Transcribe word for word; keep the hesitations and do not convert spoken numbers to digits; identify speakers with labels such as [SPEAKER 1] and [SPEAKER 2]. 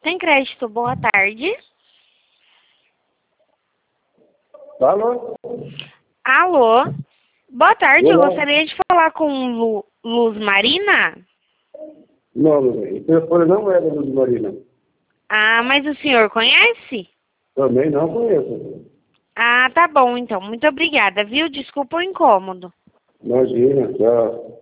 [SPEAKER 1] Tem crédito, boa tarde.
[SPEAKER 2] Alô?
[SPEAKER 1] Alô? Boa tarde, eu
[SPEAKER 2] Olá.
[SPEAKER 1] gostaria de falar com Lu, Luz Marina.
[SPEAKER 2] Não, o telefone não é da Luz Marina.
[SPEAKER 1] Ah, mas o senhor conhece?
[SPEAKER 2] Também não conheço.
[SPEAKER 1] Ah, tá bom então. Muito obrigada, viu? Desculpa o incômodo.
[SPEAKER 2] Imagina, tchau.